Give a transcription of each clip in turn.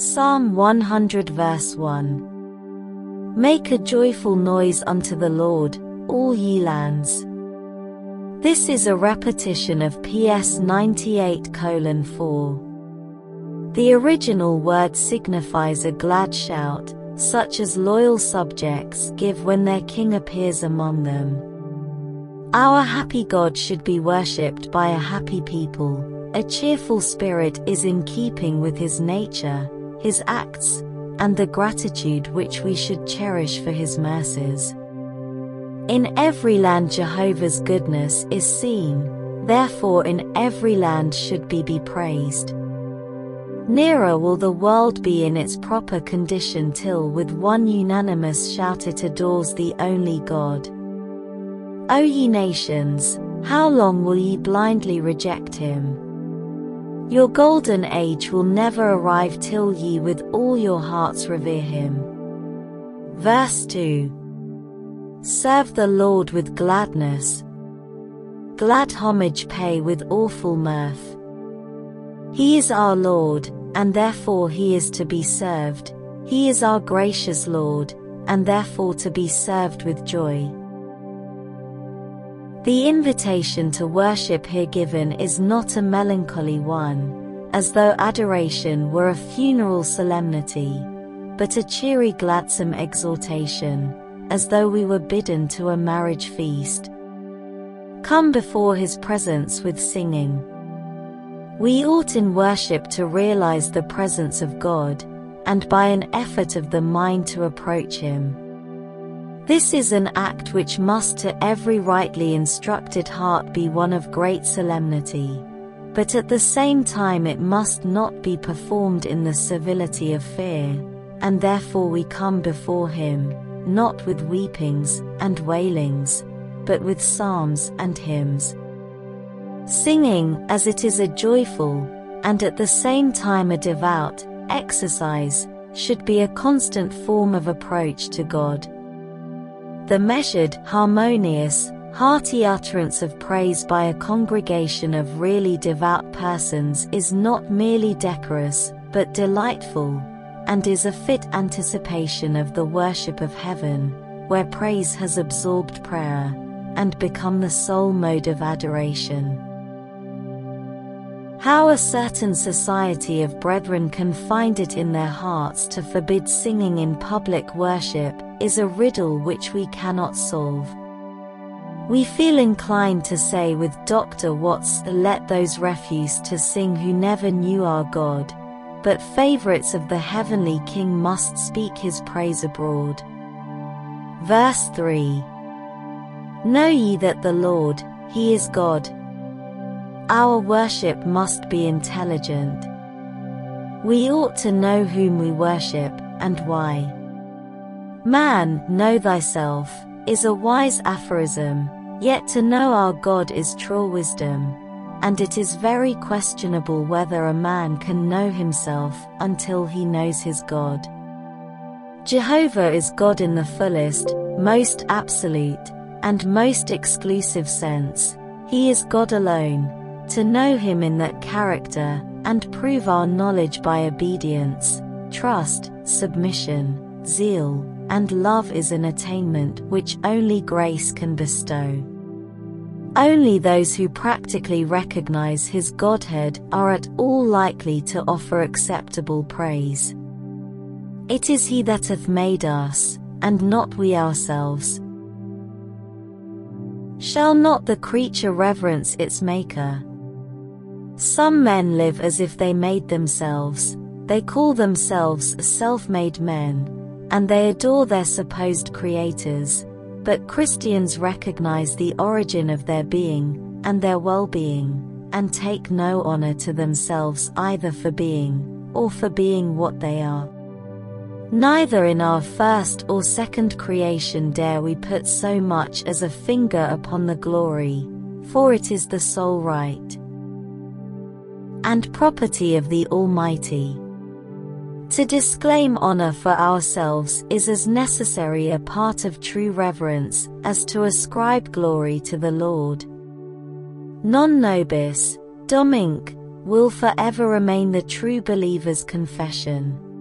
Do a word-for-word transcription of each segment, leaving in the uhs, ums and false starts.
Psalm one hundred verse one. Make a joyful noise unto the Lord, all ye lands. This is a repetition of P S ninety-eight colon four. The original word signifies a glad shout, such as loyal subjects give when their king appears among them. Our happy God should be worshipped by a happy people. A cheerful spirit is in keeping with his nature, his acts, and the gratitude which we should cherish for his mercies. In every land Jehovah's goodness is seen, therefore in every land should be be praised. Nearer will the world be in its proper condition till with one unanimous shout it adores the only God. O ye nations, how long will ye blindly reject him? Your golden age will never arrive till ye with all your hearts revere him. Verse two. Serve the Lord with gladness. Glad homage pay with awful mirth. He is our Lord, and therefore he is to be served. He is our gracious Lord, and therefore to be served with joy. The invitation to worship here given is not a melancholy one, as though adoration were a funeral solemnity, but a cheery gladsome exhortation, as though we were bidden to a marriage feast. Come before his presence with singing. We ought in worship to realize the presence of God, and by an effort of the mind to approach him. This is an act which must to every rightly instructed heart be one of great solemnity, but at the same time it must not be performed in the servility of fear, and therefore we come before him, not with weepings and wailings, but with psalms and hymns. Singing, as it is a joyful, and at the same time a devout, exercise, should be a constant form of approach to God. The measured, harmonious, hearty utterance of praise by a congregation of really devout persons is not merely decorous, but delightful, and is a fit anticipation of the worship of heaven, where praise has absorbed prayer, and become the sole mode of adoration. How a certain society of brethren can find it in their hearts to forbid singing in public worship is a riddle which we cannot solve. We feel inclined to say with Doctor Watts, let those refuse to sing who never knew our God, but favorites of the heavenly King must speak his praise abroad. Verse three. Know ye that the Lord, he is God. Our worship must be intelligent. We ought to know whom we worship, and why. Man, know thyself, is a wise aphorism, yet to know our God is true wisdom, and it is very questionable whether a man can know himself until he knows his God. Jehovah is God in the fullest, most absolute, and most exclusive sense. He is God alone. To know him in that character, and prove our knowledge by obedience, trust, submission, zeal, and love is an attainment which only grace can bestow. Only those who practically recognize his Godhead are at all likely to offer acceptable praise. It is he that hath made us, and not we ourselves. Shall not the creature reverence its maker? Some men live as if they made themselves. They call themselves self-made men, and they adore their supposed creators, but Christians recognize the origin of their being, and their well-being, and take no honor to themselves either for being, or for being what they are. Neither in our first or second creation dare we put so much as a finger upon the glory, for it is the sole right and property of the Almighty. To disclaim honor for ourselves is as necessary a part of true reverence as to ascribe glory to the Lord. Non nobis, dominc, will forever remain the true believer's confession.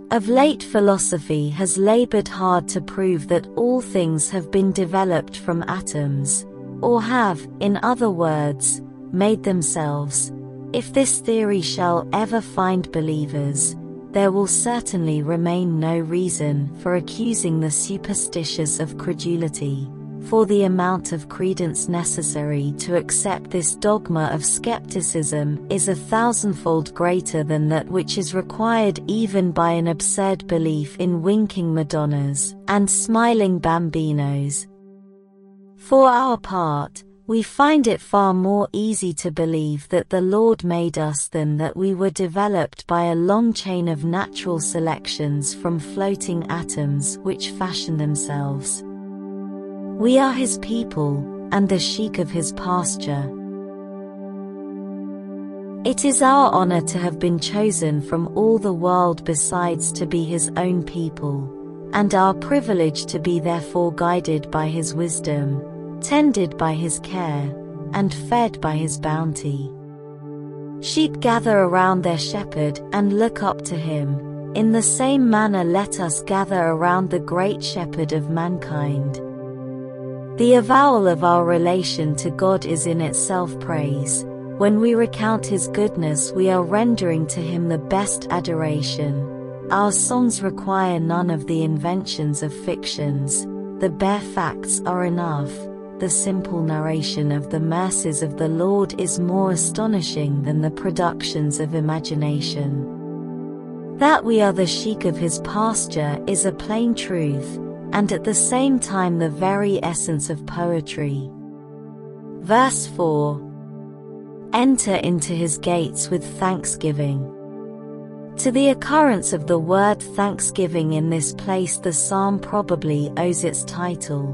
Of late philosophy has labored hard to prove that all things have been developed from atoms, or have, in other words, made themselves. If this theory shall ever find believers, there will certainly remain no reason for accusing the superstitious of credulity, for the amount of credence necessary to accept this dogma of skepticism is a thousandfold greater than that which is required even by an absurd belief in winking Madonnas and smiling bambinos. For our part, we find it far more easy to believe that the Lord made us than that we were developed by a long chain of natural selections from floating atoms which fashion themselves. We are his people, and the sheep of his pasture. It is our honor to have been chosen from all the world besides to be his own people, and our privilege to be therefore guided by his wisdom, tended by his care, and fed by his bounty. Sheep gather around their shepherd and look up to him. In the same manner let us gather around the great shepherd of mankind. The avowal of our relation to God is in itself praise. When we recount his goodness, we are rendering to him the best adoration. Our songs require none of the inventions of fictions. The bare facts are enough. The simple narration of the mercies of the Lord is more astonishing than the productions of imagination. That we are the sheep of his pasture is a plain truth, and at the same time the very essence of poetry. Verse four. Enter into his gates with thanksgiving. To the occurrence of the word thanksgiving in this place the psalm probably owes its title.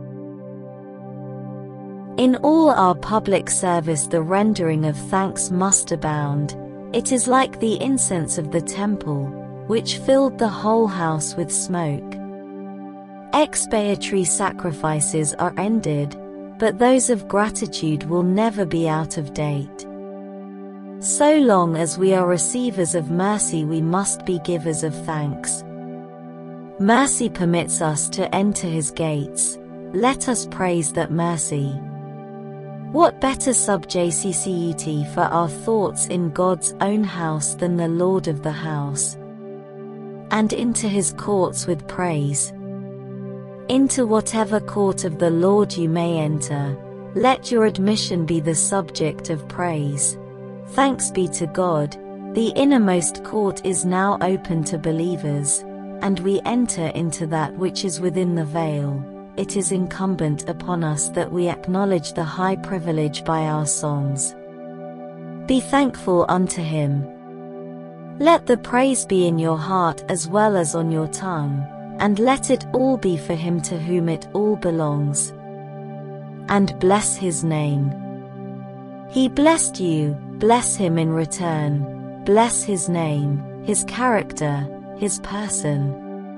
In all our public service the rendering of thanks must abound. It is like the incense of the temple, which filled the whole house with smoke. Expiatory sacrifices are ended, but those of gratitude will never be out of date. So long as we are receivers of mercy we must be givers of thanks. Mercy permits us to enter his gates. Let us praise that mercy. What better subject for our thoughts in God's own house than the Lord of the house? And into his courts with praise. Into whatever court of the Lord you may enter, let your admission be the subject of praise. Thanks be to God, the innermost court is now open to believers, and we enter into that which is within the veil. It is incumbent upon us that we acknowledge the high privilege by our songs. Be thankful unto him. Let the praise be in your heart as well as on your tongue, and let it all be for him to whom it all belongs. And bless his name. He blessed you, bless him in return. Bless his name, his character, his person.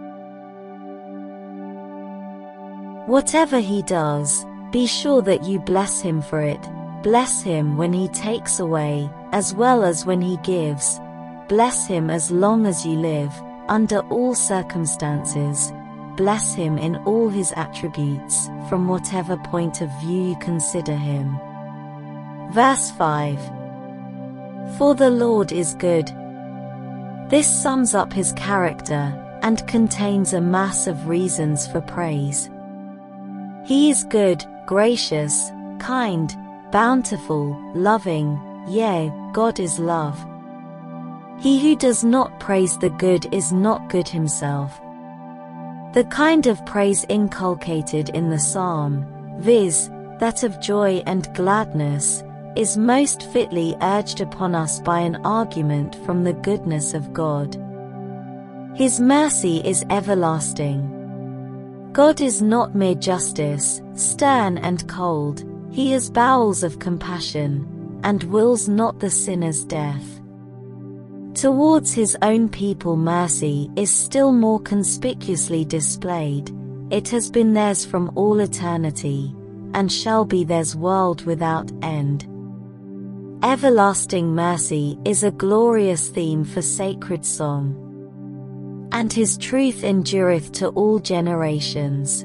Whatever he does, be sure that you bless him for it. Bless him when he takes away, as well as when he gives. Bless him as long as you live, under all circumstances. Bless him in all his attributes, from whatever point of view you consider him. Verse five. For the Lord is good. This sums up his character, and contains a mass of reasons for praise. He is good, gracious, kind, bountiful, loving, yea, God is love. He who does not praise the good is not good himself. The kind of praise inculcated in the psalm, viz., that of joy and gladness, is most fitly urged upon us by an argument from the goodness of God. His mercy is everlasting. God is not mere justice, stern and cold. He has bowels of compassion, and wills not the sinner's death. Towards his own people mercy is still more conspicuously displayed. It has been theirs from all eternity, and shall be theirs world without end. Everlasting mercy is a glorious theme for sacred song. and his truth endureth to all generations.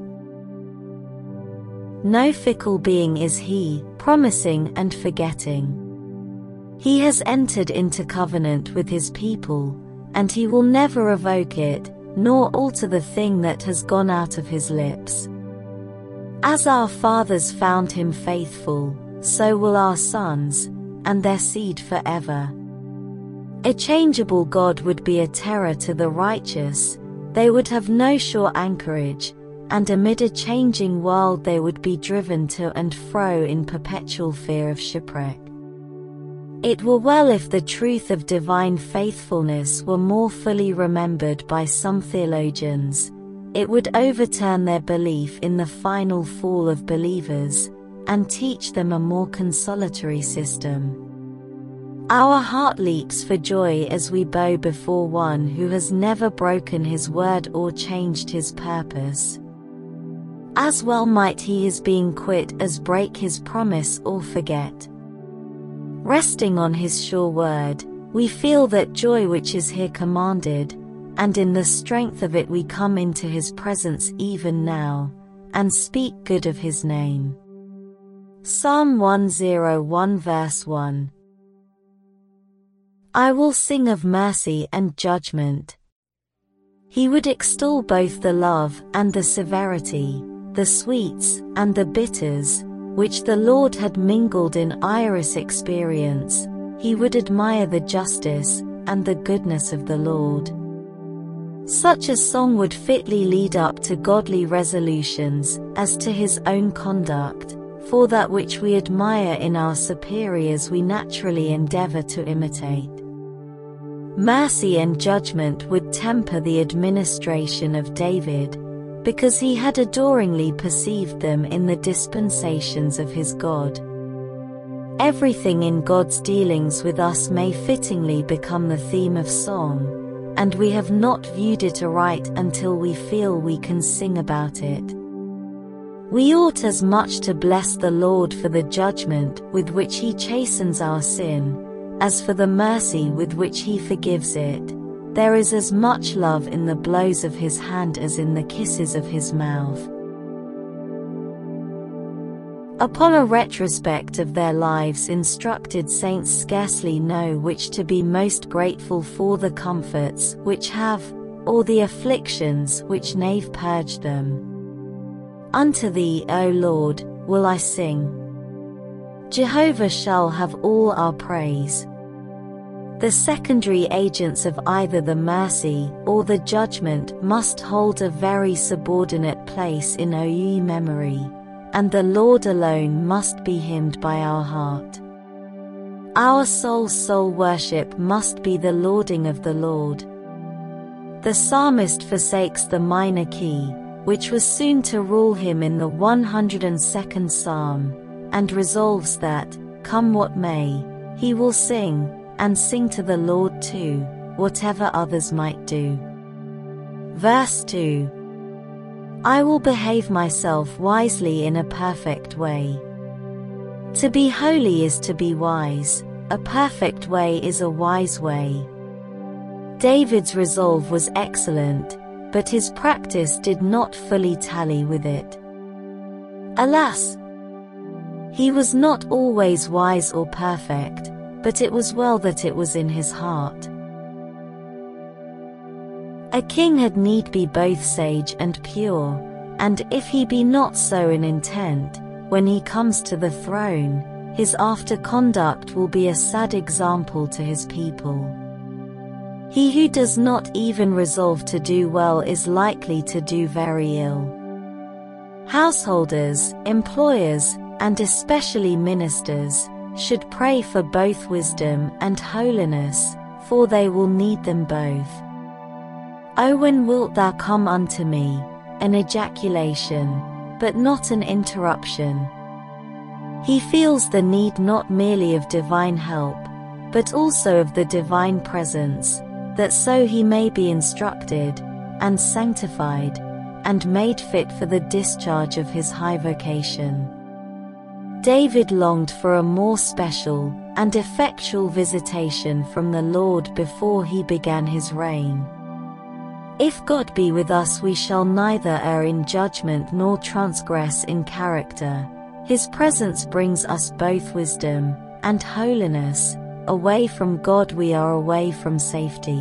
No fickle being is he, promising and forgetting. He has entered into covenant with his people, and he will never revoke it, nor alter the thing that has gone out of his lips. As our fathers found him faithful, so will our sons, and their seed forever. A changeable God would be a terror to the righteous, they would have no sure anchorage, and amid a changing world they would be driven to and fro in perpetual fear of shipwreck. It were well if the truth of divine faithfulness were more fully remembered by some theologians. It would overturn their belief in the final fall of believers, and teach them a more consolatory system. Our heart leaps for joy as we bow before one who has never broken his word or changed his purpose. As well might he his being quit as break his promise or forget. Resting on his sure word, we feel that joy which is here commanded, and in the strength of it we come into his presence even now, and speak good of his name. Psalm one oh one verse one. I will sing of mercy and judgment. He would extol both the love and the severity, the sweets and the bitters, which the Lord had mingled in Iris experience. He would admire the justice and the goodness of the Lord. Such a song would fitly lead up to godly resolutions as to his own conduct, for that which we admire in our superiors we naturally endeavor to imitate. Mercy and judgment would temper the administration of David, because he had adoringly perceived them in the dispensations of his God. Everything in God's dealings with us may fittingly become the theme of song, and we have not viewed it aright until we feel we can sing about it. We ought as much to bless the Lord for the judgment with which he chastens our sin, as for the mercy with which he forgives it. There is as much love in the blows of his hand as in the kisses of his mouth. Upon a retrospect of their lives, instructed saints scarcely know which to be most grateful for, the comforts which have, or the afflictions which nave purged them. Unto thee, O Lord, will I sing. Jehovah shall have all our praise. The secondary agents of either the mercy or the judgment must hold a very subordinate place in O ye memory, and the Lord alone must be hymned by our heart. Our soul's sole worship must be the lauding of the Lord. The psalmist forsakes the minor key, which was soon to rule him in the one hundred second psalm, and resolves that, come what may, he will sing, and sing to the Lord too, whatever others might do. Verse two. I will behave myself wisely in a perfect way. To be holy is to be wise, a perfect way is a wise way. David's resolve was excellent, but his practice did not fully tally with it. Alas! He was not always wise or perfect, but it was well that it was in his heart. A king had need be both sage and pure, and if he be not so in intent, when he comes to the throne, his after conduct will be a sad example to his people. He who does not even resolve to do well is likely to do very ill. Householders, employers, and especially ministers, should pray for both wisdom and holiness, for they will need them both. O when wilt thou come unto me? An ejaculation, but not an interruption. He feels the need not merely of divine help, but also of the divine presence, that so he may be instructed, and sanctified, and made fit for the discharge of his high vocation. David longed for a more special and effectual visitation from the Lord before he began his reign. If God be with us, we shall neither err in judgment nor transgress in character. His presence brings us both wisdom and holiness. Away from God we are away from safety.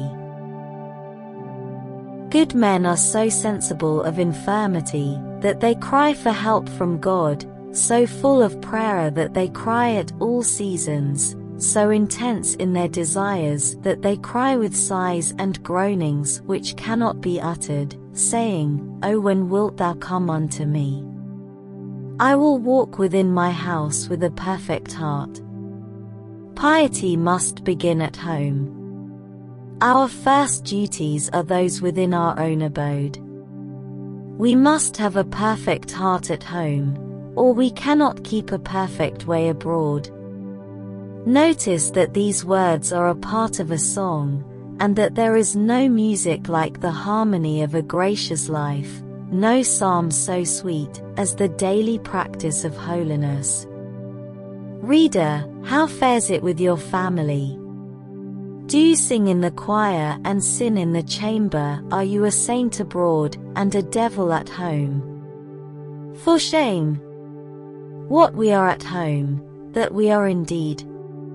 Good men are so sensible of infirmity that they cry for help from God, so full of prayer that they cry at all seasons, so intense in their desires that they cry with sighs and groanings which cannot be uttered, saying, O when wilt thou come unto me? I will walk within my house with a perfect heart. Piety must begin at home. Our first duties are those within our own abode. We must have a perfect heart at home, or we cannot keep a perfect way abroad. Notice that these words are a part of a song, and that there is no music like the harmony of a gracious life, no psalm so sweet as the daily practice of holiness. Reader, how fares it with your family? Do you sing in the choir and sin in the chamber? Are you a saint abroad and a devil at home? For shame! What we are at home, that we are indeed.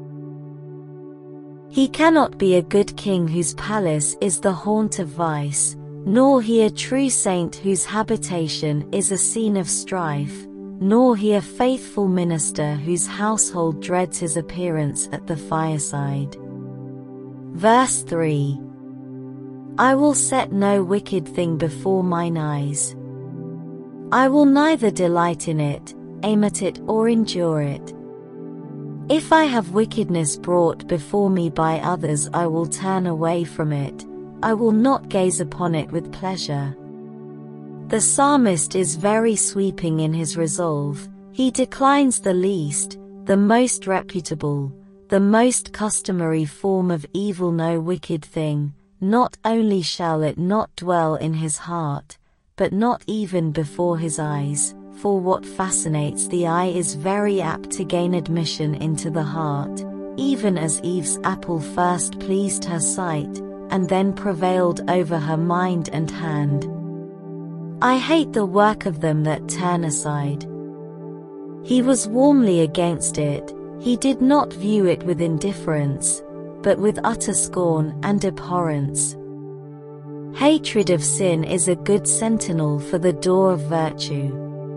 He cannot be a good king whose palace is the haunt of vice, nor he a true saint whose habitation is a scene of strife, nor he a faithful minister whose household dreads his appearance at the fireside. Verse three. I will set no wicked thing before mine eyes. I will neither delight in it, aim at it or endure it. If I have wickedness brought before me by others, I will turn away from it, I will not gaze upon it with pleasure. The psalmist is very sweeping in his resolve. He declines the least, the most reputable, the most customary form of evil. No wicked thing, not only shall it not dwell in his heart, but not even before his eyes, for what fascinates the eye is very apt to gain admission into the heart, even as Eve's apple first pleased her sight, and then prevailed over her mind and hand. I hate the work of them that turn aside. He was warmly against it, he did not view it with indifference, but with utter scorn and abhorrence. Hatred of sin is a good sentinel for the door of virtue.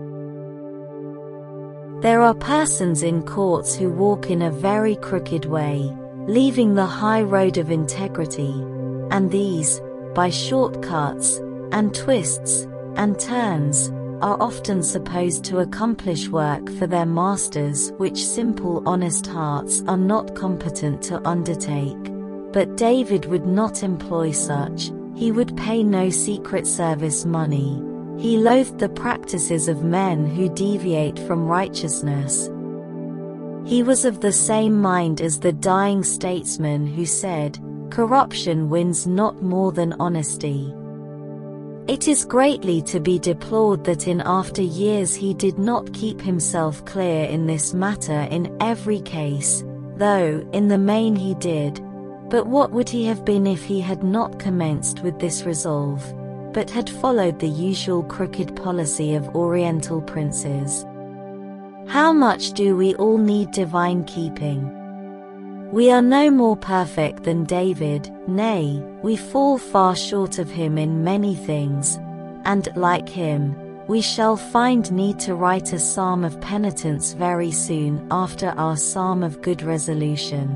There are persons in courts who walk in a very crooked way, leaving the high road of integrity, and these, by shortcuts, and twists, and turns, are often supposed to accomplish work for their masters which simple honest hearts are not competent to undertake. But David would not employ such, he would pay no secret service money. He loathed the practices of men who deviate from righteousness. He was of the same mind as the dying statesman who said, corruption wins not more than honesty. It is greatly to be deplored that in after years he did not keep himself clear in this matter in every case, though in the main he did. But what would he have been if he had not commenced with this resolve, but had followed the usual crooked policy of Oriental princes? How much do we all need divine keeping? We are no more perfect than David, nay, we fall far short of him in many things, and, like him, we shall find need to write a psalm of penitence very soon after our psalm of good resolution.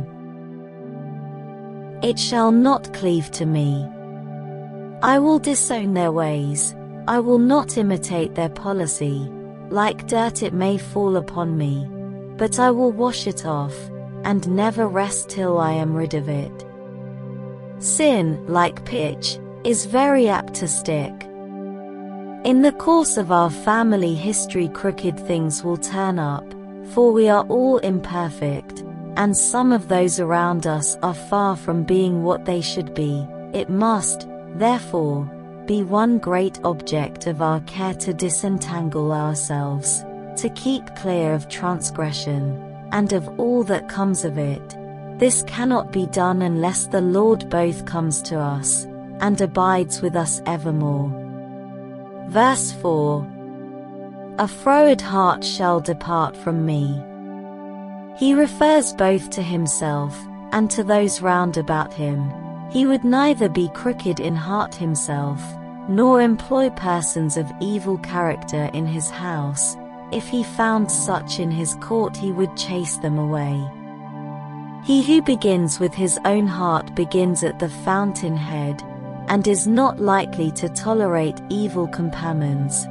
It shall not cleave to me. I will disown their ways, I will not imitate their policy. Like dirt it may fall upon me, but I will wash it off, and never rest till I am rid of it. Sin, like pitch, is very apt to stick. In the course of our family history crooked things will turn up, for we are all imperfect, and some of those around us are far from being what they should be. It must, therefore, be one great object of our care to disentangle ourselves, to keep clear of transgression, and of all that comes of it. This cannot be done unless the Lord both comes to us, and abides with us evermore. Verse four. A froward heart shall depart from me. He refers both to himself and to those round about him. He would neither be crooked in heart himself, nor employ persons of evil character in his house. If he found such in his court, he would chase them away. He who begins with his own heart begins at the fountainhead, and is not likely to tolerate evil companions.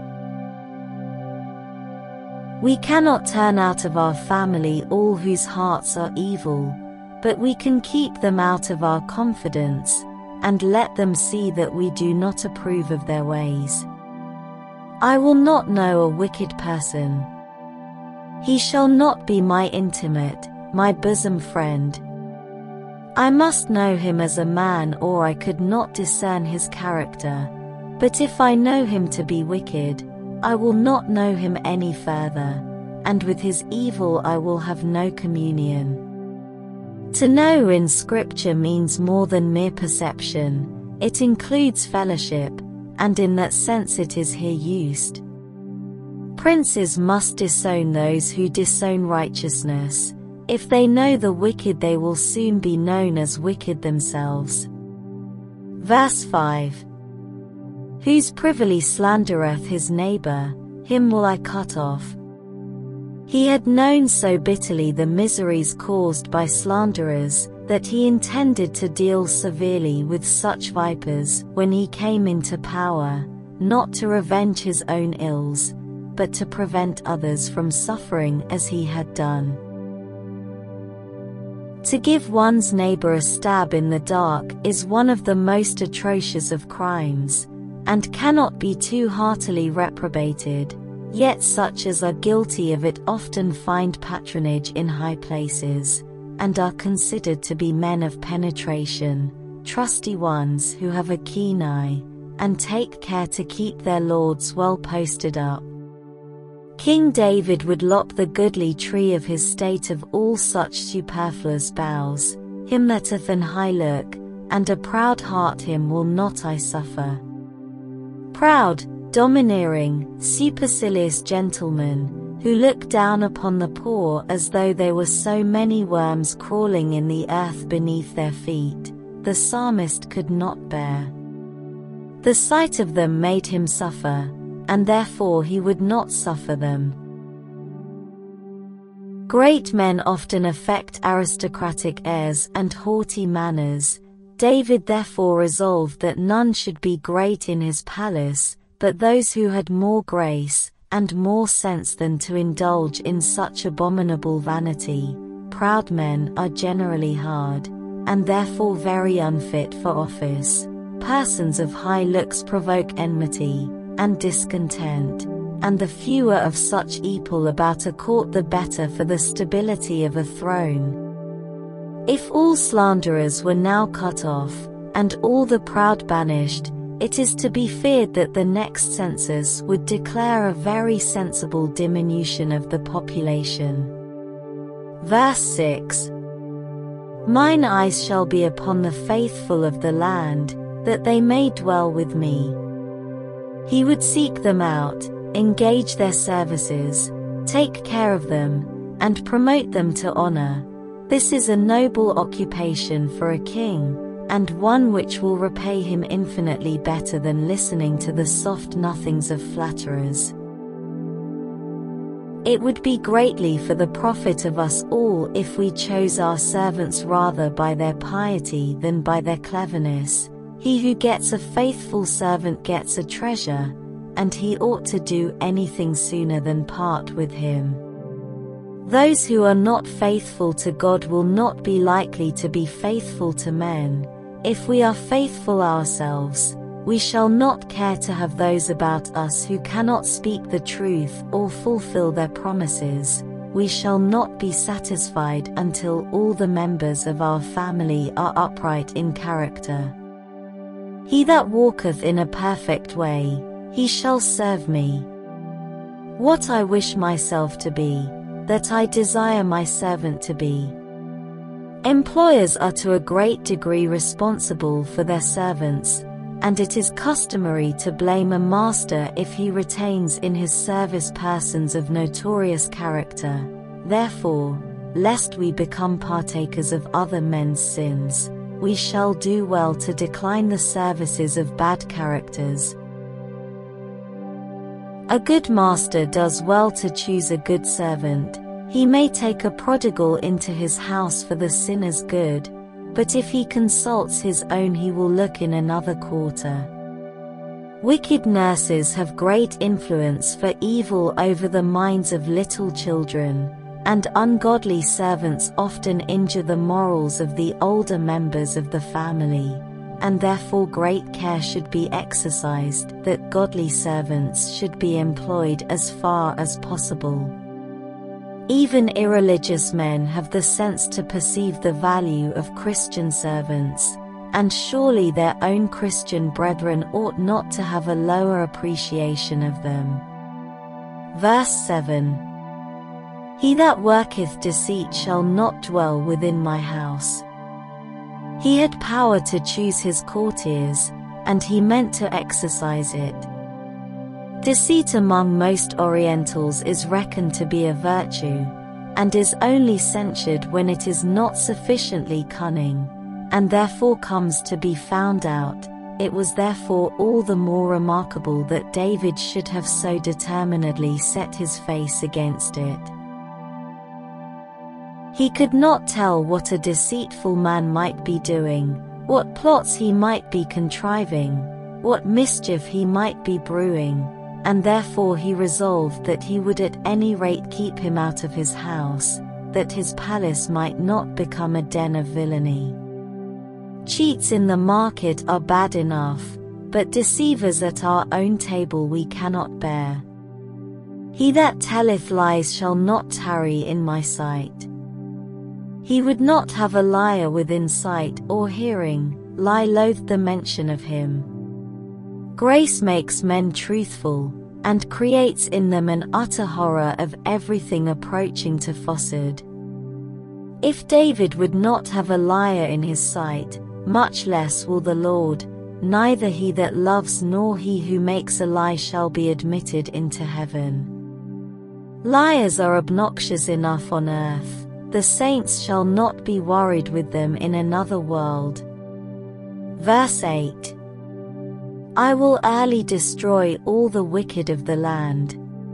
We cannot turn out of our family all whose hearts are evil, but we can keep them out of our confidence, and let them see that we do not approve of their ways. I will not know a wicked person. He shall not be my intimate, my bosom friend. I must know him as a man, or I could not discern his character. But if I know him to be wicked, I will not know him any further, and with his evil I will have no communion. To know in Scripture means more than mere perception. It includes fellowship, and in that sense it is here used. Princes must disown those who disown righteousness. If they know the wicked, they will soon be known as wicked themselves. Verse five. Whose privily slandereth his neighbor, him will I cut off. He had known so bitterly the miseries caused by slanderers, that he intended to deal severely with such vipers when he came into power, not to revenge his own ills, but to prevent others from suffering as he had done. To give one's neighbor a stab in the dark is one of the most atrocious of crimes, and cannot be too heartily reprobated, yet such as are guilty of it often find patronage in high places, and are considered to be men of penetration, trusty ones who have a keen eye, and take care to keep their lords well posted up. King David would lop the goodly tree of his state of all such superfluous boughs. Him that hath an high look, and a proud heart, him will not I suffer. Proud, domineering, supercilious gentlemen, who look down upon the poor as though they were so many worms crawling in the earth beneath their feet, the psalmist could not bear. The sight of them made him suffer, and therefore he would not suffer them. Great men often affect aristocratic airs and haughty manners. David therefore resolved that none should be great in his palace, but those who had more grace and more sense than to indulge in such abominable vanity. Proud men are generally hard, and therefore very unfit for office. Persons of high looks provoke enmity and discontent, and the fewer of such people about a court the better for the stability of a throne. If all slanderers were now cut off, and all the proud banished, it is to be feared that the next census would declare a very sensible diminution of the population. Verse six. Mine eyes shall be upon the faithful of the land, that they may dwell with me. He would seek them out, engage their services, take care of them, and promote them to honor. This is a noble occupation for a king, and one which will repay him infinitely better than listening to the soft nothings of flatterers. It would be greatly for the profit of us all if we chose our servants rather by their piety than by their cleverness. He who gets a faithful servant gets a treasure, and he ought to do anything sooner than part with him. Those who are not faithful to God will not be likely to be faithful to men. If we are faithful ourselves, we shall not care to have those about us who cannot speak the truth or fulfill their promises. We shall not be satisfied until all the members of our family are upright in character. He that walketh in a perfect way, he shall serve me. What I wish myself to be, that I desire my servant to be. Employers are to a great degree responsible for their servants, and it is customary to blame a master if he retains in his service persons of notorious character. Therefore, lest we become partakers of other men's sins, we shall do well to decline the services of bad characters. A good master does well to choose a good servant. He may take a prodigal into his house for the sinner's good, but if he consults his own, he will look in another quarter. Wicked nurses have great influence for evil over the minds of little children, and ungodly servants often injure the morals of the older members of the family, and therefore great care should be exercised that godly servants should be employed as far as possible. Even irreligious men have the sense to perceive the value of Christian servants, and surely their own Christian brethren ought not to have a lower appreciation of them. Verse seven. He that worketh deceit shall not dwell within my house. He had power to choose his courtiers, and he meant to exercise it. Deceit among most Orientals is reckoned to be a virtue, and is only censured when it is not sufficiently cunning, and therefore comes to be found out. It was therefore all the more remarkable that David should have so determinedly set his face against it. He could not tell what a deceitful man might be doing, what plots he might be contriving, what mischief he might be brewing, and therefore he resolved that he would at any rate keep him out of his house, that his palace might not become a den of villainy. Cheats in the market are bad enough, but deceivers at our own table we cannot bear. He that telleth lies shall not tarry in my sight. He would not have a liar within sight or hearing. Lie loathed the mention of him. Grace makes men truthful, and creates in them an utter horror of everything approaching to falsehood. If David would not have a liar in his sight, much less will the Lord. Neither he that loves nor he who makes a lie shall be admitted into heaven. Liars are obnoxious enough on earth. The saints shall not be worried with them in another world. Verse eight. I will early destroy all the wicked of the land.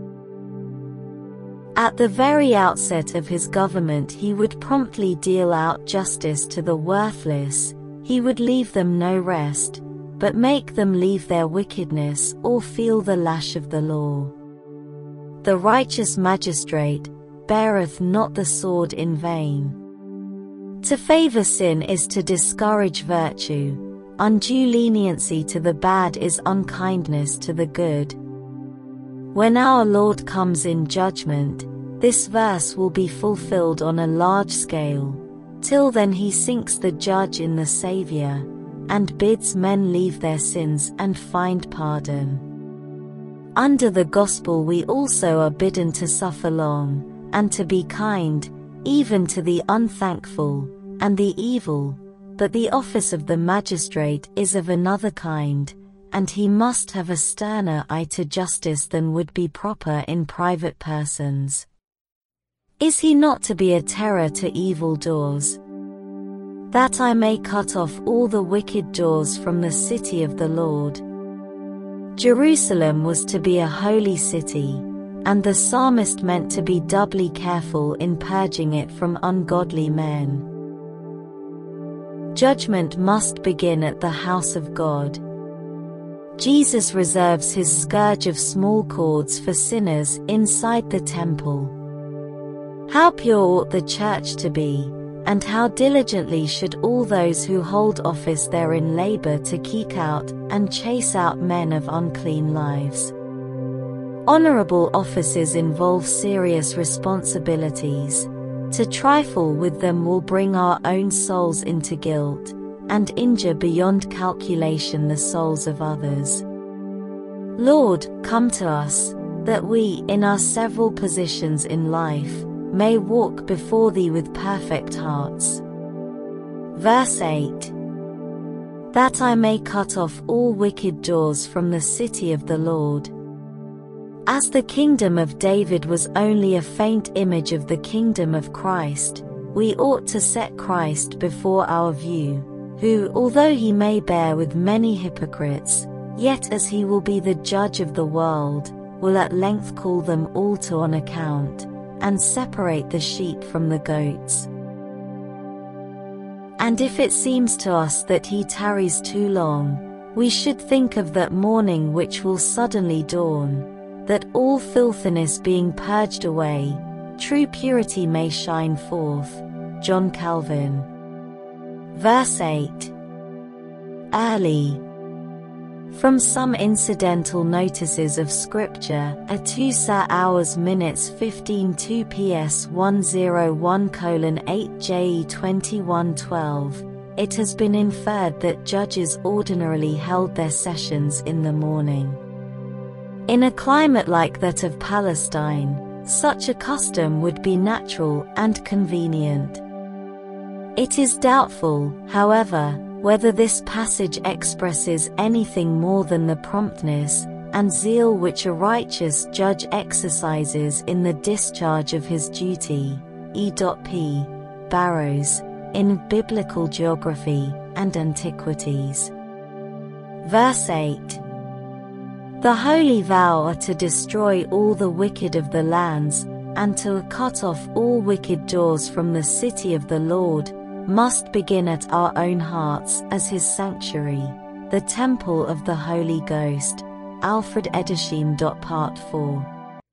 At the very outset of his government he would promptly deal out justice to the worthless. He would leave them no rest, but make them leave their wickedness or feel the lash of the law. The righteous magistrate beareth not the sword in vain. To favor sin is to discourage virtue. Undue leniency to the bad is unkindness to the good. When our Lord comes in judgment, this verse will be fulfilled on a large scale. Till then he sinks the judge in the Savior, and bids men leave their sins and find pardon. Under the gospel we also are bidden to suffer long, and to be kind, even to the unthankful, and the evil, but the office of the magistrate is of another kind, and he must have a sterner eye to justice than would be proper in private persons. Is he not to be a terror to evil doers? That I may cut off all the wicked doors from the city of the Lord. Jerusalem was to be a holy city, and the psalmist meant to be doubly careful in purging it from ungodly men. Judgment must begin at the house of God. Jesus reserves his scourge of small cords for sinners inside the temple. How pure ought the church to be, and how diligently should all those who hold office therein labor to keep out and chase out men of unclean lives. Honorable offices involve serious responsibilities. To trifle with them will bring our own souls into guilt, and injure beyond calculation the souls of others. Lord, come to us, that we, in our several positions in life, may walk before thee with perfect hearts. Verse eight. that I may cut off all wicked doors from the city of the Lord. As the kingdom of David was only a faint image of the kingdom of Christ, we ought to set Christ before our view, who, although he may bear with many hypocrites, yet as he will be the judge of the world, will at length call them all to an account, and separate the sheep from the goats. And if it seems to us that he tarries too long, we should think of that morning which will suddenly dawn, that all filthiness being purged away, true purity may shine forth. John Calvin. Verse eight. Early. From some incidental notices of Scripture, a two hours minutes fifteen two P S one oh one colon eight J E twenty-one twelve, it has been inferred that judges ordinarily held their sessions in the morning. In a climate like that of Palestine, such a custom would be natural and convenient. It is doubtful, however, whether this passage expresses anything more than the promptness and zeal which a righteous judge exercises in the discharge of his duty. E P. Barrows, in Biblical Geography and Antiquities. Verse eight. The holy vow are to destroy all the wicked of the lands, and to cut off all wicked doors from the city of the Lord, must begin at our own hearts as his sanctuary, the temple of the Holy Ghost. Alfred Edersheim. Part four.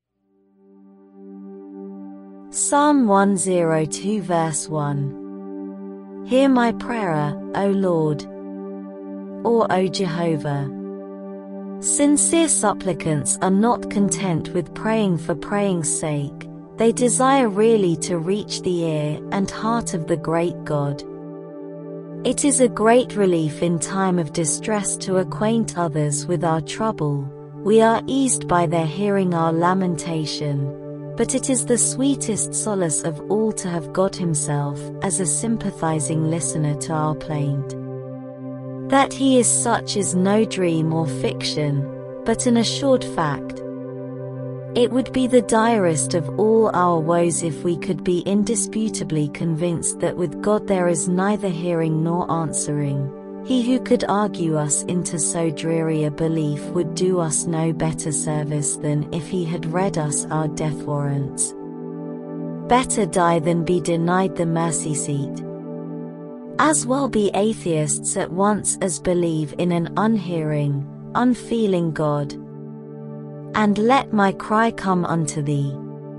Psalm one oh two verse one. Hear my prayer, O Lord, or O Jehovah. Sincere supplicants are not content with praying for praying's sake. They desire really to reach the ear and heart of the great God. It is a great relief in time of distress to acquaint others with our trouble. We are eased by their hearing our lamentation, but it is the sweetest solace of all to have God himself as a sympathizing listener to our plaint. That he is such is no dream or fiction, but an assured fact. It would be the direst of all our woes if we could be indisputably convinced that with God there is neither hearing nor answering. He who could argue us into so dreary a belief would do us no better service than if he had read us our death warrants. Better die than be denied the mercy seat. As well be atheists at once as believe in an unhearing, unfeeling God. And let my cry come unto thee.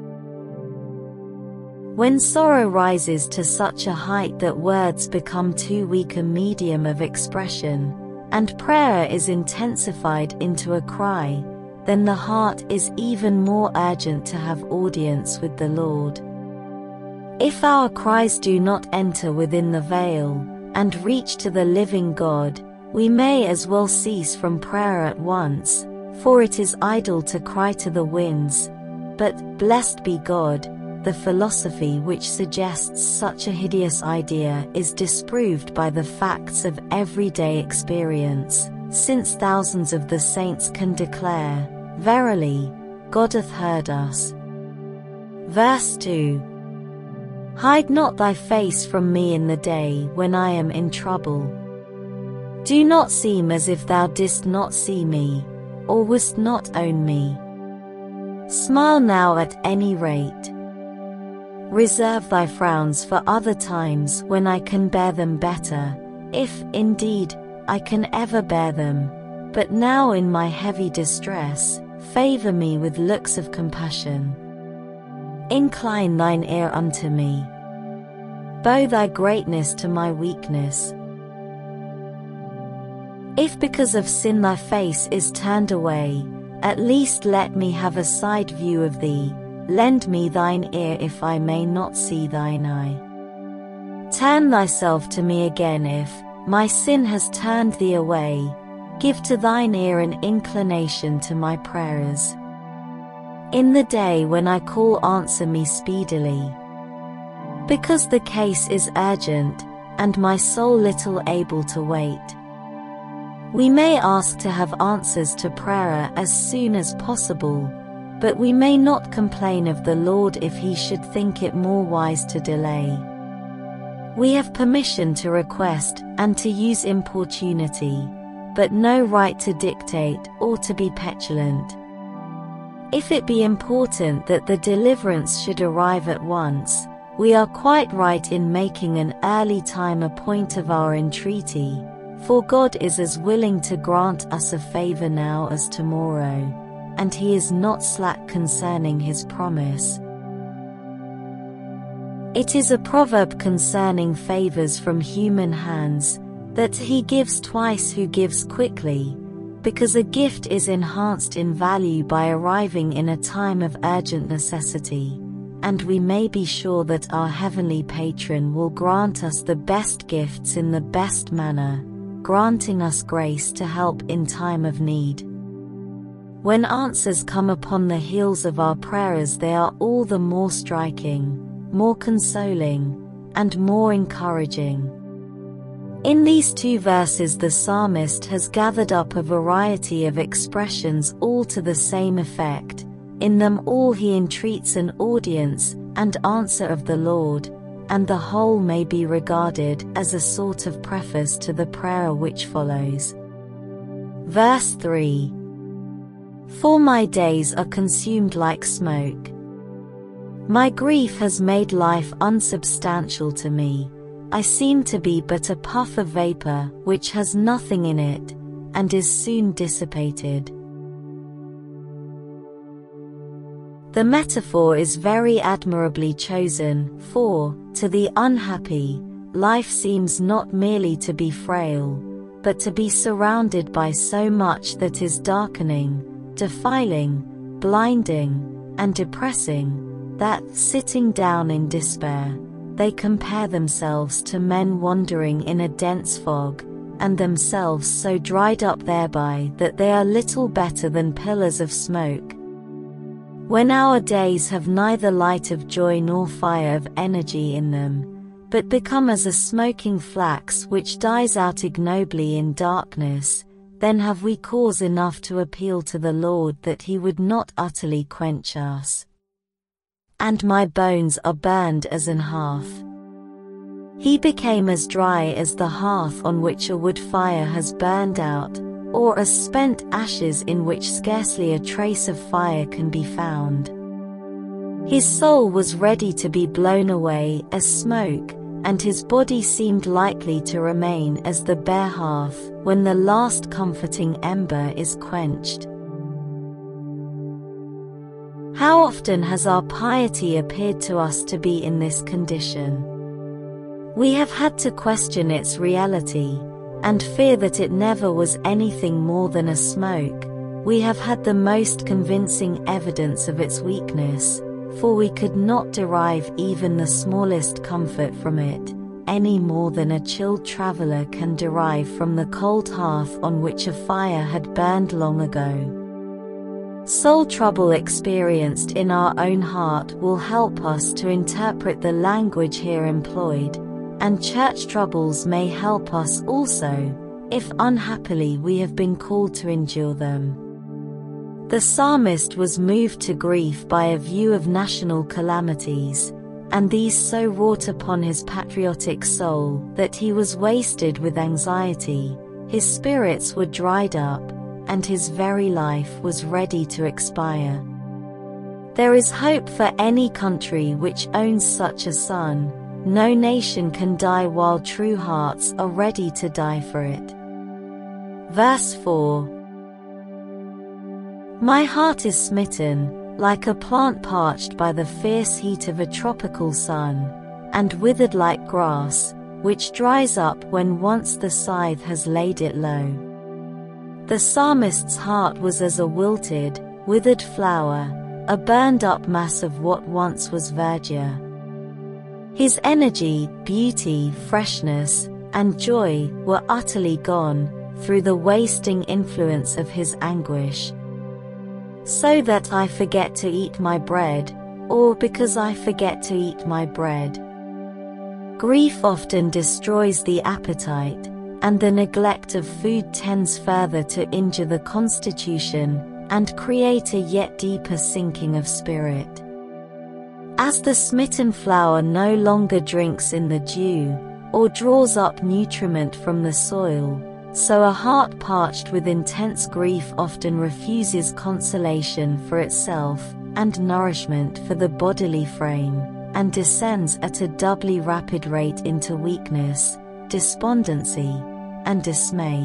When sorrow rises to such a height that words become too weak a medium of expression, and prayer is intensified into a cry, then the heart is even more urgent to have audience with the Lord. If our cries do not enter within the veil, and reach to the living God, we may as well cease from prayer at once. For it is idle to cry to the winds, but, blessed be God, the philosophy which suggests such a hideous idea is disproved by the facts of everyday experience, since thousands of the saints can declare, verily, God hath heard us. Verse two. Hide not thy face from me in the day when I am in trouble. Do not seem as if thou didst not see me, or wouldst not own me. Smile now at any rate. Reserve thy frowns for other times when I can bear them better, if, indeed, I can ever bear them. But now in my heavy distress, favor me with looks of compassion. Incline thine ear unto me. Bow thy greatness to my weakness. If because of sin thy face is turned away, at least let me have a side view of thee. Lend me thine ear if I may not see thine eye. Turn thyself to me again if my sin has turned thee away. Give to thine ear an inclination to my prayers. In the day when I call, answer me speedily. Because the case is urgent, and my soul little able to wait. We may ask to have answers to prayer as soon as possible, but we may not complain of the Lord if he should think it more wise to delay. We have permission to request and to use importunity, but no right to dictate or to be petulant. If it be important that the deliverance should arrive at once, we are quite right in making an early time a point of our entreaty, for God is as willing to grant us a favor now as tomorrow, and he is not slack concerning his promise. It is a proverb concerning favors from human hands, that he gives twice who gives quickly, because a gift is enhanced in value by arriving in a time of urgent necessity, and we may be sure that our heavenly patron will grant us the best gifts in the best manner, granting us grace to help in time of need. When answers come upon the heels of our prayers, they are all the more striking, more consoling, and more encouraging. In these two verses the psalmist has gathered up a variety of expressions all to the same effect. In them all he entreats an audience and answer of the Lord, and the whole may be regarded as a sort of preface to the prayer which follows. Verse three. For my days are consumed like smoke. My grief has made life unsubstantial to me. I seem to be but a puff of vapor which has nothing in it, and is soon dissipated. The metaphor is very admirably chosen, for, to the unhappy, life seems not merely to be frail, but to be surrounded by so much that is darkening, defiling, blinding, and depressing, that, sitting down in despair, they compare themselves to men wandering in a dense fog, and themselves so dried up thereby that they are little better than pillars of smoke. When our days have neither light of joy nor fire of energy in them, but become as a smoking flax which dies out ignobly in darkness, then have we cause enough to appeal to the Lord that he would not utterly quench us. And my bones are burned as an hearth. He became as dry as the hearth on which a wood fire has burned out, or as spent ashes in which scarcely a trace of fire can be found. His soul was ready to be blown away as smoke, and his body seemed likely to remain as the bare hearth when the last comforting ember is quenched. How often has our piety appeared to us to be in this condition? We have had to question its reality, and fear that it never was anything more than a smoke. We have had the most convincing evidence of its weakness, for we could not derive even the smallest comfort from it, any more than a chilled traveler can derive from the cold hearth on which a fire had burned long ago. Soul trouble experienced in our own heart will help us to interpret the language here employed, and church troubles may help us also, if unhappily we have been called to endure them. The psalmist was moved to grief by a view of national calamities, and these so wrought upon his patriotic soul that he was wasted with anxiety, his spirits were dried up, and his very life was ready to expire. There is hope for any country which owns such a son. No nation can die while true hearts are ready to die for it. Verse four. My heart is smitten, like a plant parched by the fierce heat of a tropical sun, and withered like grass, which dries up when once the scythe has laid it low. The psalmist's heart was as a wilted, withered flower, a burned-up mass of what once was verdure. His energy, beauty, freshness, and joy were utterly gone, through the wasting influence of his anguish. So that I forget to eat my bread, or because I forget to eat my bread. Grief often destroys the appetite, and the neglect of food tends further to injure the constitution and create a yet deeper sinking of spirit. As the smitten flower no longer drinks in the dew, or draws up nutriment from the soil, so a heart parched with intense grief often refuses consolation for itself, and nourishment for the bodily frame, and descends at a doubly rapid rate into weakness, despondency, and dismay.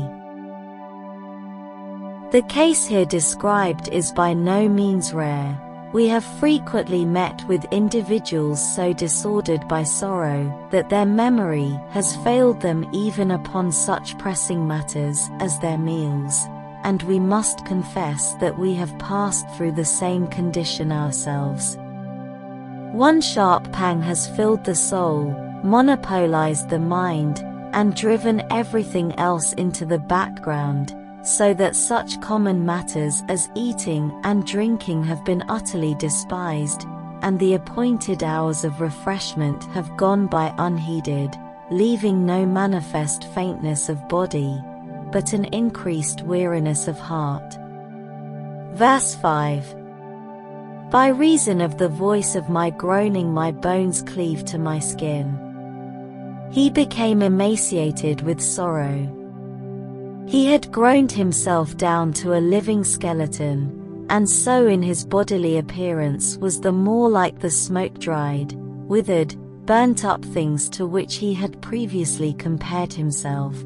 The case here described is by no means rare. We have frequently met with individuals so disordered by sorrow that their memory has failed them even upon such pressing matters as their meals, and we must confess that we have passed through the same condition ourselves. One sharp pang has filled the soul, monopolized the mind, and driven everything else into the background, so that such common matters as eating and drinking have been utterly despised, and the appointed hours of refreshment have gone by unheeded, leaving no manifest faintness of body, but an increased weariness of heart. Verse five. By reason of the voice of my groaning my bones cleave to my skin. He became emaciated with sorrow. He had groaned himself down to a living skeleton, and so in his bodily appearance was the more like the smoke-dried, withered, burnt-up things to which he had previously compared himself.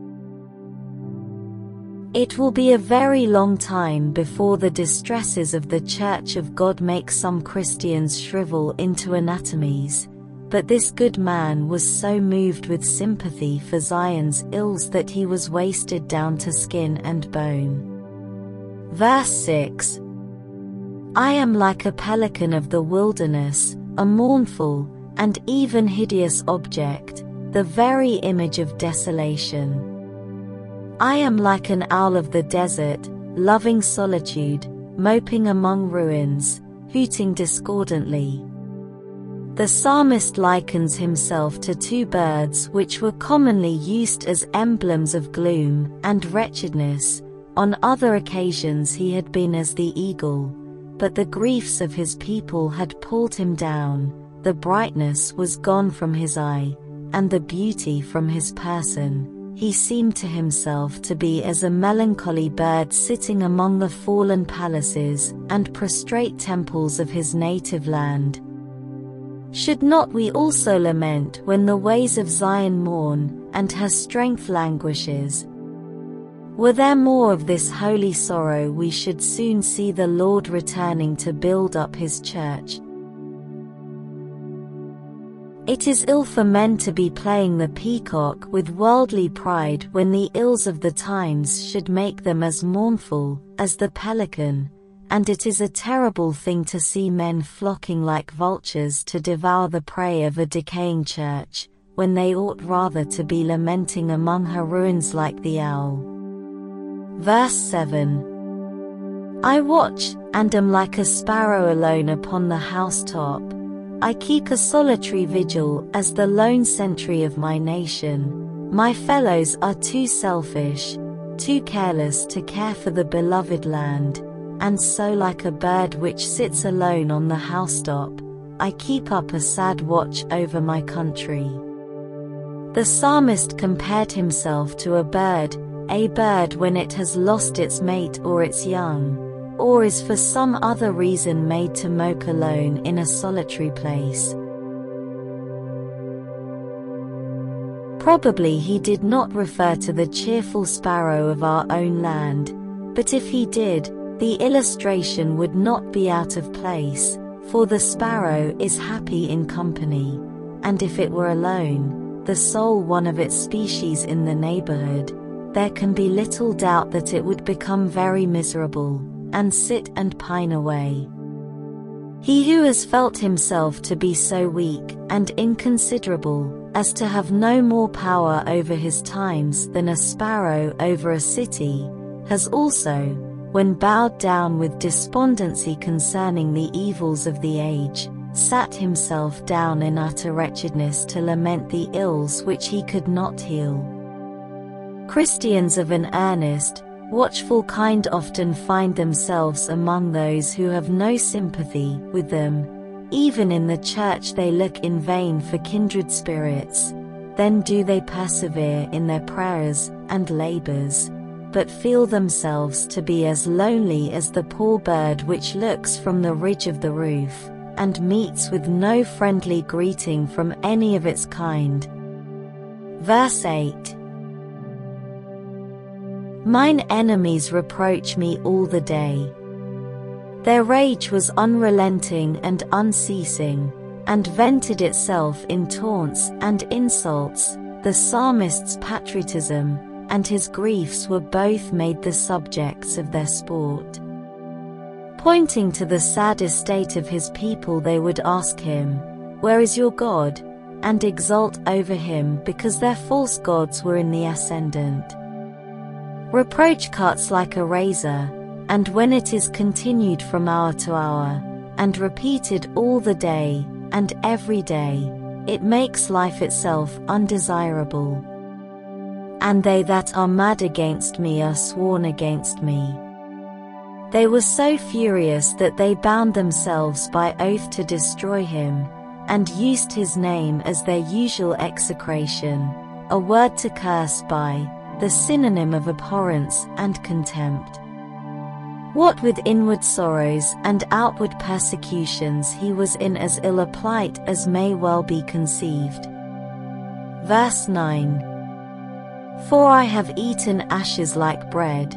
It will be a very long time before the distresses of the Church of God make some Christians shrivel into anatomies, but this good man was so moved with sympathy for Zion's ills that he was wasted down to skin and bone. Verse six. I am like a pelican of the wilderness, a mournful, and even hideous object, the very image of desolation. I am like an owl of the desert, loving solitude, moping among ruins, hooting discordantly. The psalmist likens himself to two birds which were commonly used as emblems of gloom and wretchedness. On other occasions he had been as the eagle, but the griefs of his people had pulled him down, the brightness was gone from his eye, and the beauty from his person. He seemed to himself to be as a melancholy bird sitting among the fallen palaces and prostrate temples of his native land. Should not we also lament when the ways of Zion mourn, and her strength languishes? Were there more of this holy sorrow, we should soon see the Lord returning to build up his church. It is ill for men to be playing the peacock with worldly pride when the ills of the times should make them as mournful as the pelican, and it is a terrible thing to see men flocking like vultures to devour the prey of a decaying church, when they ought rather to be lamenting among her ruins like the owl. Verse seven. I watch, and am like a sparrow alone upon the housetop. I keep a solitary vigil as the lone sentry of my nation. My fellows are too selfish, too careless to care for the beloved land, and so like a bird which sits alone on the housetop, I keep up a sad watch over my country. The psalmist compared himself to a bird, a bird when it has lost its mate or its young, or is for some other reason made to mope alone in a solitary place. Probably he did not refer to the cheerful sparrow of our own land, but if he did, the illustration would not be out of place, for the sparrow is happy in company, and if it were alone, the sole one of its species in the neighborhood, there can be little doubt that it would become very miserable, and sit and pine away. He who has felt himself to be so weak and inconsiderable as to have no more power over his times than a sparrow over a city, has also, when bowed down with despondency concerning the evils of the age, sat himself down in utter wretchedness to lament the ills which he could not heal. Christians of an earnest, watchful kind often find themselves among those who have no sympathy with them. Even in the church they look in vain for kindred spirits. Then do they persevere in their prayers and labors, but feel themselves to be as lonely as the poor bird which looks from the ridge of the roof, and meets with no friendly greeting from any of its kind. Verse eight. Mine enemies reproach me all the day. Their rage was unrelenting and unceasing, and vented itself in taunts and insults. The psalmist's patriotism and his griefs were both made the subjects of their sport. Pointing to the sad estate of his people, they would ask him, "Where is your God?" and exult over him because their false gods were in the ascendant. Reproach cuts like a razor, and when it is continued from hour to hour, and repeated all the day, and every day, it makes life itself undesirable. And they that are mad against me are sworn against me. They were so furious that they bound themselves by oath to destroy him, and used his name as their usual execration, a word to curse by, the synonym of abhorrence and contempt. What with inward sorrows and outward persecutions he was in as ill a plight as may well be conceived. Verse nine. For I have eaten ashes like bread.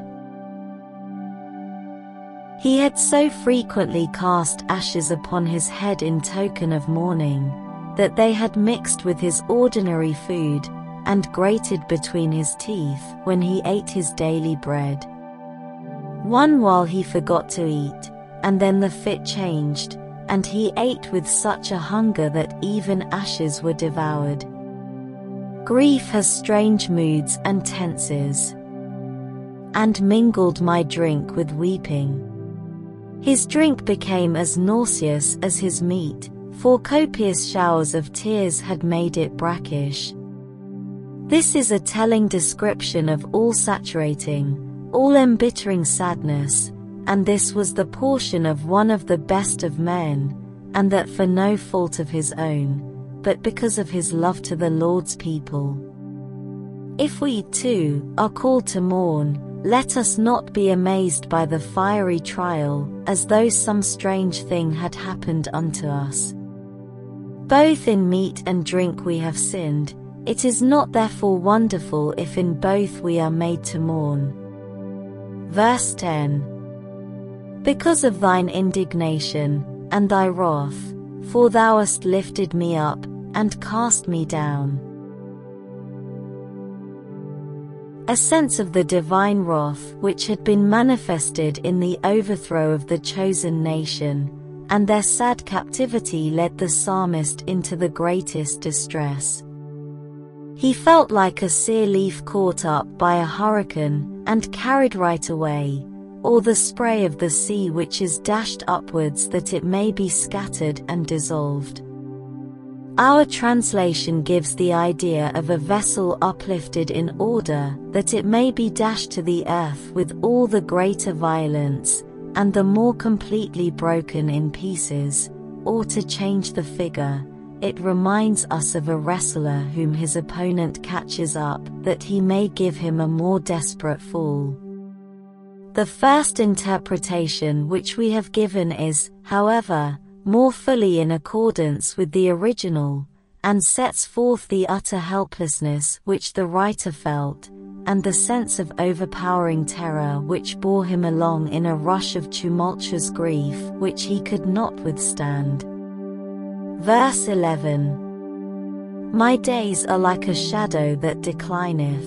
He had so frequently cast ashes upon his head in token of mourning, that they had mixed with his ordinary food, and grated between his teeth when he ate his daily bread. One while he forgot to eat, and then the fit changed, and he ate with such a hunger that even ashes were devoured. Grief has strange moods and tenses, and mingled my drink with weeping. His drink became as nauseous as his meat, for copious showers of tears had made it brackish. This is a telling description of all saturating, all embittering sadness, and this was the portion of one of the best of men, and that for no fault of his own, but because of his love to the Lord's people. If we, too, are called to mourn, let us not be amazed by the fiery trial, as though some strange thing had happened unto us. Both in meat and drink we have sinned. It is not therefore wonderful if in both we are made to mourn. Verse ten. Because of thine indignation, and thy wrath, for thou hast lifted me up, and cast me down. A sense of the divine wrath which had been manifested in the overthrow of the chosen nation, and their sad captivity led the psalmist into the greatest distress. He felt like a sere leaf caught up by a hurricane, and carried right away, or the spray of the sea which is dashed upwards that it may be scattered and dissolved. Our translation gives the idea of a vessel uplifted in order that it may be dashed to the earth with all the greater violence, and the more completely broken in pieces, or to change the figure, it reminds us of a wrestler whom his opponent catches up, that he may give him a more desperate fall. The first interpretation which we have given is, however, more fully in accordance with the original, and sets forth the utter helplessness which the writer felt, and the sense of overpowering terror which bore him along in a rush of tumultuous grief which he could not withstand. Verse eleven. My days are like a shadow that declineth.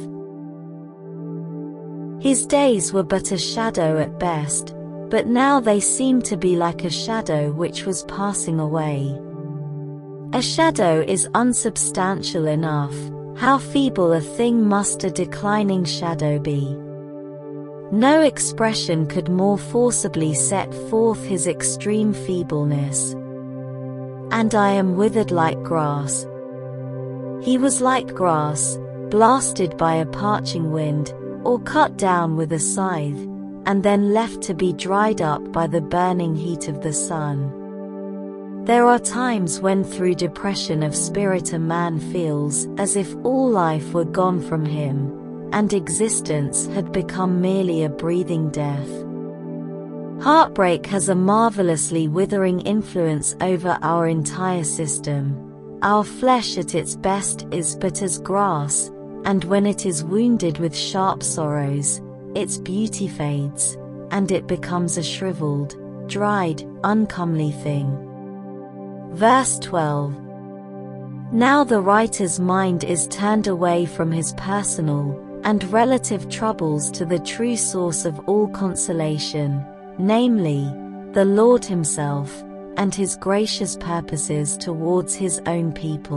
His days were but a shadow at best, but now they seem to be like a shadow which was passing away. A shadow is unsubstantial enough, how feeble a thing must a declining shadow be? No expression could more forcibly set forth his extreme feebleness. And I am withered like grass. He was like grass, blasted by a parching wind, or cut down with a scythe, and then left to be dried up by the burning heat of the sun. There are times when through depression of spirit a man feels as if all life were gone from him, and existence had become merely a breathing death. Heartbreak has a marvelously withering influence over our entire system. Our flesh at its best is but as grass, and when it is wounded with sharp sorrows, its beauty fades, and it becomes a shriveled, dried, uncomely thing. Verse twelve. Now the writer's mind is turned away from his personal and relative troubles to the true source of all consolation, namely, the Lord himself, and his gracious purposes towards his own people.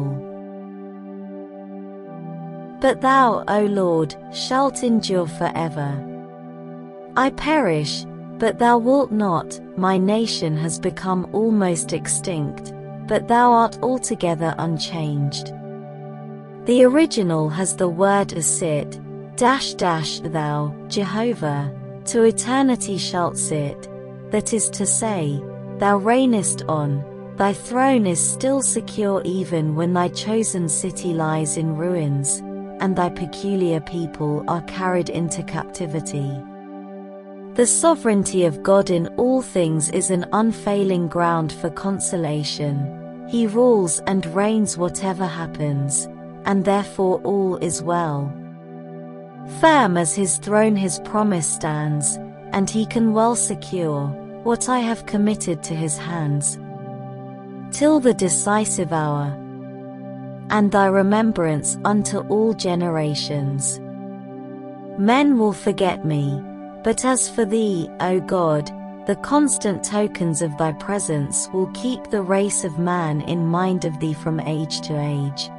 But thou, O Lord, shalt endure forever. I perish, but thou wilt not, my nation has become almost extinct, but thou art altogether unchanged. The original has the word asit, dash dash thou, Jehovah, to eternity shalt sit, that is to say, thou reignest on, thy throne is still secure even when thy chosen city lies in ruins, and thy peculiar people are carried into captivity. The sovereignty of God in all things is an unfailing ground for consolation. He rules and reigns whatever happens, and therefore all is well. Firm as his throne his promise stands, and he can well secure what I have committed to his hands, till the decisive hour, and thy remembrance unto all generations. Men will forget me, but as for thee, O God, the constant tokens of thy presence will keep the race of man in mind of thee from age to age.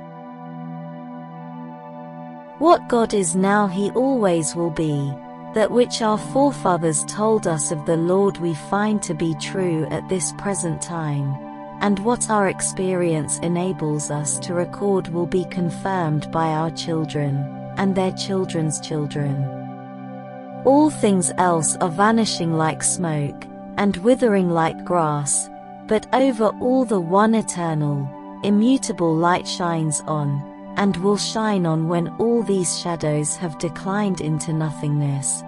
What God is now he always will be, that which our forefathers told us of the Lord we find to be true at this present time, and what our experience enables us to record will be confirmed by our children, and their children's children. All things else are vanishing like smoke, and withering like grass, but over all the one eternal, immutable light shines on, and will shine on when all these shadows have declined into nothingness.